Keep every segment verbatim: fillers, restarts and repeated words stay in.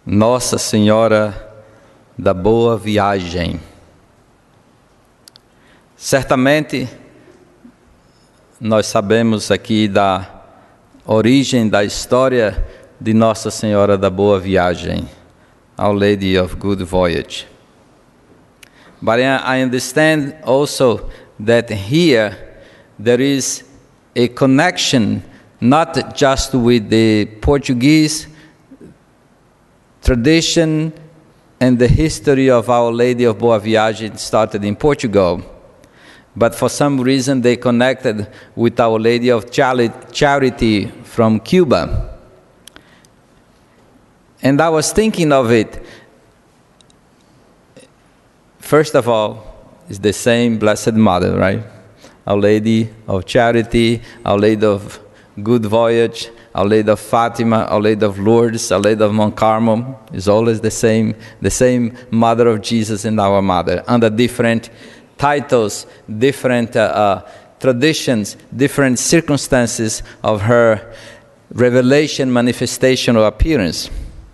Nossa Senhora da Boa Viagem. Certamente, nós sabemos aqui da origem da história de Nossa Senhora da Boa Viagem, Our Lady of Good Voyage. But I understand also that here there is a connection not just with the Portuguese tradition and the history of Our Lady of Boa Viagem started in Portugal, but for some reason they connected with Our Lady of Charity from Cuba. And I was thinking of it. First of all, it's the same Blessed Mother, right? Our Lady of Charity, Our Lady of Good Voyage, Our Lady of Fatima, Our Lady of Lourdes, Our Lady of Mount Carmel is always the same, the same Mother of Jesus and our Mother, under different titles, different uh, uh, traditions, different circumstances of her revelation, manifestation, or appearance.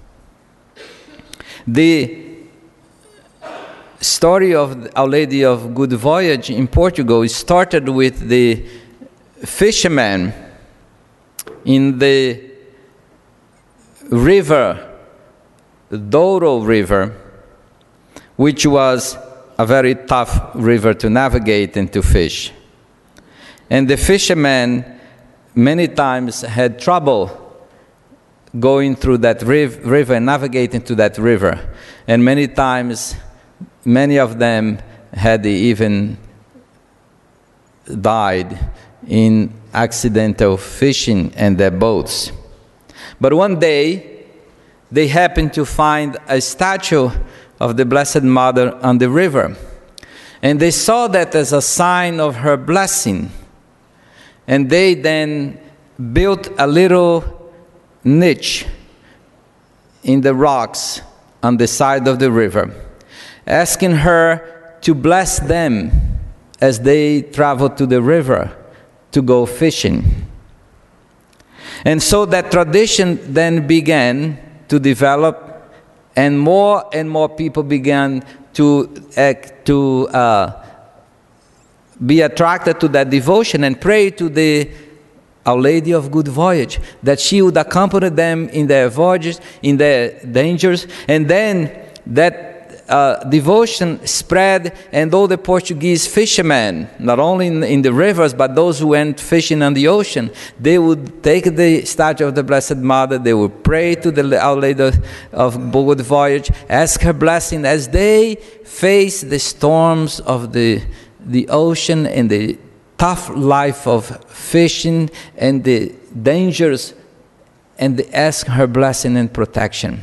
The story of Our Lady of Good Voyage in Portugal started with the fisherman in the river, the Douro River, which was a very tough river to navigate and to fish. And the fishermen many times had trouble going through that riv- river and navigating to that river. And many times, many of them had even died in accidental fishing and their boats. But one day, they happened to find a statue of the Blessed Mother on the river. And they saw that as a sign of her blessing. And they then built a little niche in the rocks on the side of the river, asking her to bless them as they traveled to the river to go fishing. And so that tradition then began to develop, and more and more people began to act, to uh, be attracted to that devotion and pray to the Our Lady of Good Voyage, that she would accompany them in their voyages, in their dangers, and then that Uh, devotion spread, and all the Portuguese fishermen, not only in, in the rivers, but those who went fishing on the ocean, they would take the statue of the Blessed Mother, they would pray to the Our Lady of Good Voyage, ask her blessing as they face the storms of the, the ocean and the tough life of fishing and the dangers, and they ask her blessing and protection.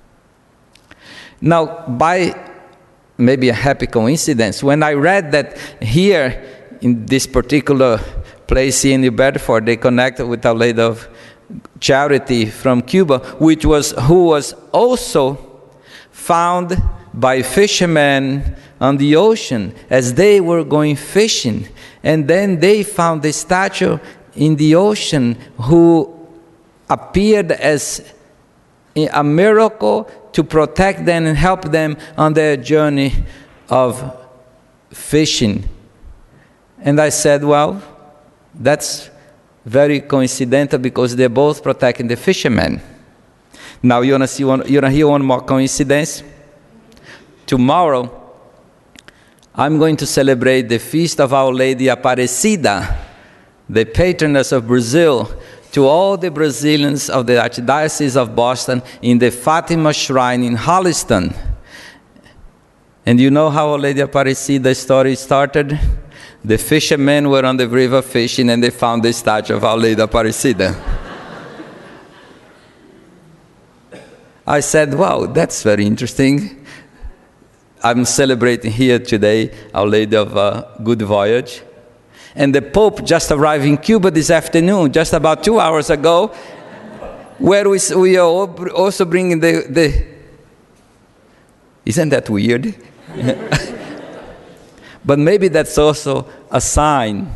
Now, by maybe a happy coincidence, when I read that here in this particular place here in New Bedford, they connected with Our Lady of Charity from Cuba, which was who was also found by fishermen on the ocean as they were going fishing, and then they found the statue in the ocean who appeared as a miracle to protect them and help them on their journey of fishing. And I said, well, that's very coincidental because they're both protecting the fishermen. Now you wanna see one, you wanna hear one more coincidence? Tomorrow, I'm going to celebrate the feast of Our Lady Aparecida, the patroness of Brazil, to all the Brazilians of the Archdiocese of Boston in the Fatima Shrine in Holliston. And you know how Our Lady Aparecida story started? The fishermen were on the river fishing and they found the statue of Our Lady Aparecida. I said, wow, that's very interesting. I'm celebrating here today Our Lady of uh, Good Voyage. And the Pope just arrived in Cuba this afternoon, just about two hours ago, where we, we are also bringing the, the... Isn't that weird? But maybe that's also a sign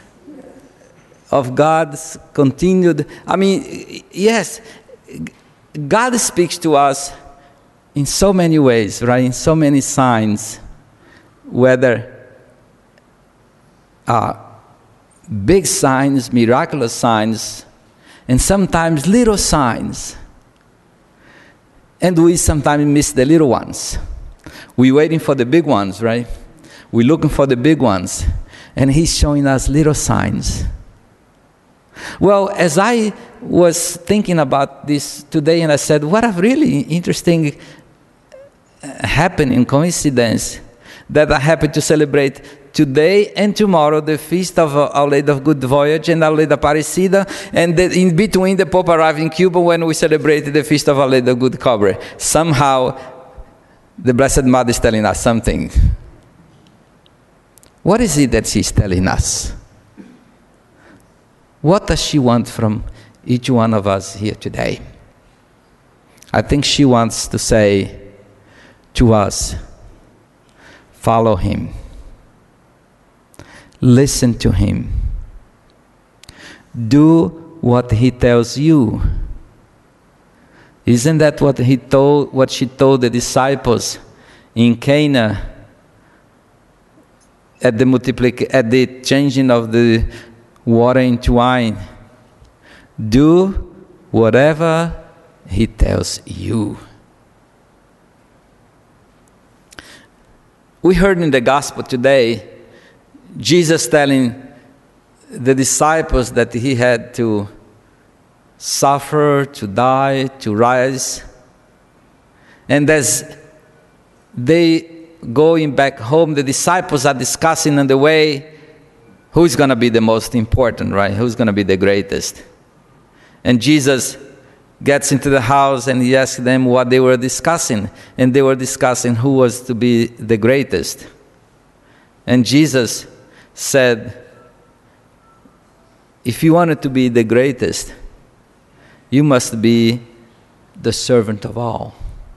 of God's continued... I mean, yes, God speaks to us in so many ways, right? In so many signs, whether uh, big signs, miraculous signs, and sometimes little signs. And we sometimes miss the little ones. We're waiting for the big ones, right? We're looking for the big ones. And he's showing us little signs. Well, as I was thinking about this today, and I said, what a really interesting happening, coincidence, that I happen to celebrate today and tomorrow the feast of Our Lady of Good Voyage and Our Lady Aparecida, and that in between the Pope arrived in Cuba when we celebrated the feast of Our Lady of Good Cobre. Somehow, the Blessed Mother is telling us something. What is it that she's telling us? What does she want from each one of us here today? I think she wants to say to us, follow him. Listen to him. Do what he tells you. Isn't that what he told, what she told the disciples in Cana at the multiplic at the changing of the water into wine? Do whatever he tells you. We heard in the gospel today Jesus telling the disciples that he had to suffer, to die, to rise. And as they going back home, the disciples are discussing on the way who's going to be the most important, right? Who's going to be the greatest? And Jesus gets into the house and he asks them what they were discussing. And they were discussing who was to be the greatest. And Jesus said, if you wanted to be the greatest, you must be the servant of all.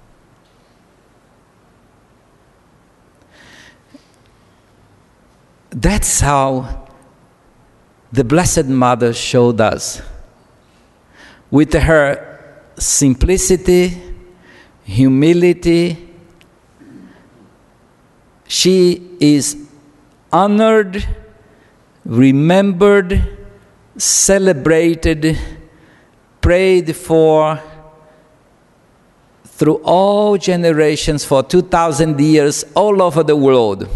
That's how the Blessed Mother showed us. With her simplicity, humility, she is honored, remembered, celebrated, prayed for through all generations for two thousand years all over the world.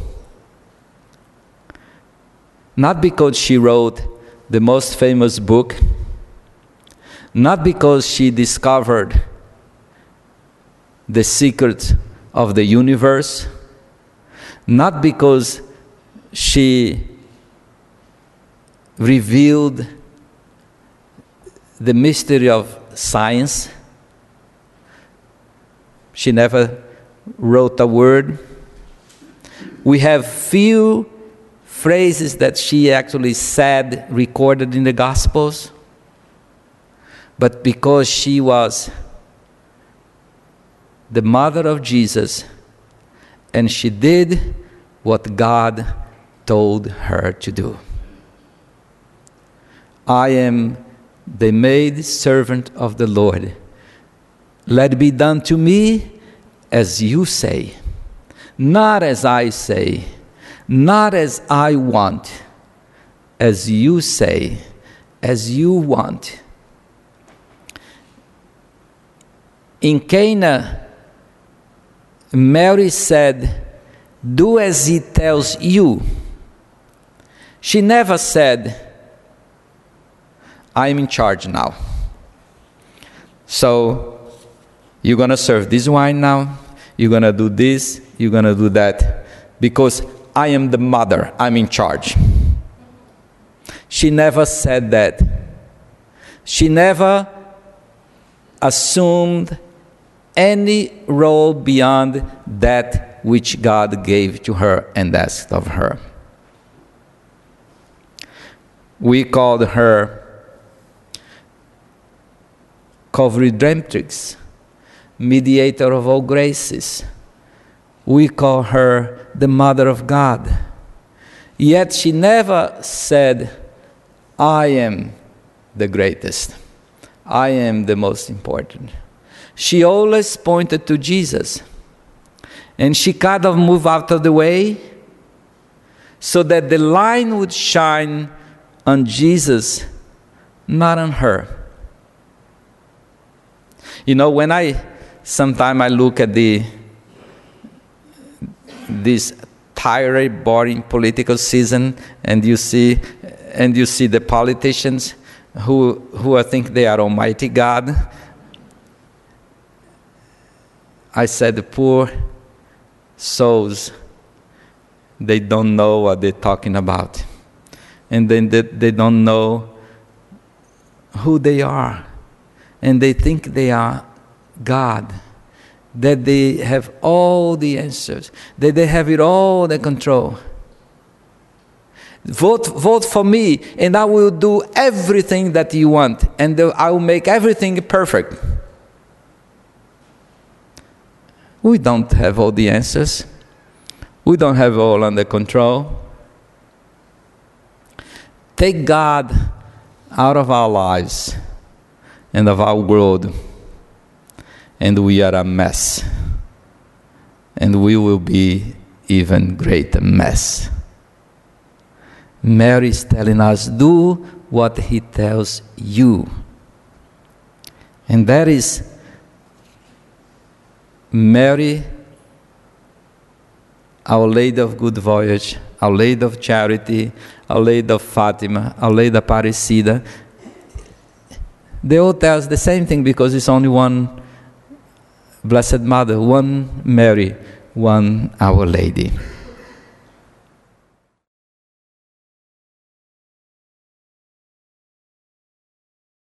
Not because she wrote the most famous book, not because she discovered the secrets of the universe, not because she revealed the mystery of science. She never wrote a word. We have few phrases that she actually said, recorded in the Gospels. But because she was the mother of Jesus, and she did what God told her to do. I am the maid servant of the Lord. Let it be done to me as you say, not as I say, not as I want, as you say, as you want. In Cana, Mary said, do as he tells you. She never said, I'm in charge now. So, you're going to serve this wine now, you're going to do this, you're going to do that, because I am the mother, I'm in charge. She never said that. She never assumed any role beyond that which God gave to her and asked of her. We called her co-redemptrix, mediator of all graces. We call her the Mother of God. Yet she never said, I am the greatest. I am the most important. she always pointed to Jesus. And she kind of moved out of the way so that the light would shine on Jesus, not on her. You know, when I, sometimes I look at the, this tired, boring political season, and you see, and you see the politicians who, who I think they are Almighty God. I said, the poor souls, they don't know what they're talking about. And then they, they don't know who they are. And they think they are God. That they have all the answers. That they have it all under control. Vote, vote for me, and I will do everything that you want. And I will make everything perfect. We don't have all the answers. We don't have all under control. Take God out of our lives and of our world, and we are a mess. And we will be even greater mess. Mary is telling us, do what he tells you. And that is Mary, Our Lady of Good Voyage, Our Lady of Charity, Our Lady of Fatima, Our Lady of Aparecida. They all tell us the same thing because it's only one Blessed Mother, one Mary, one Our Lady.